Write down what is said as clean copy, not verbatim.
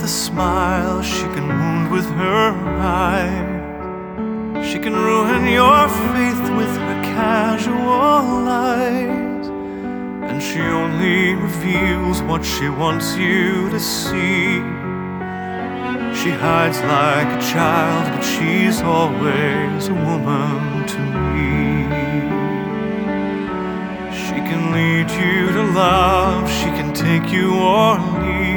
with a smile, she can wound with her eyes. She can ruin your faith with her casual lies. And she only reveals what she wants you to see. She hides like a child, but she's always a woman to me. She can lead you to love, she can take you or leave.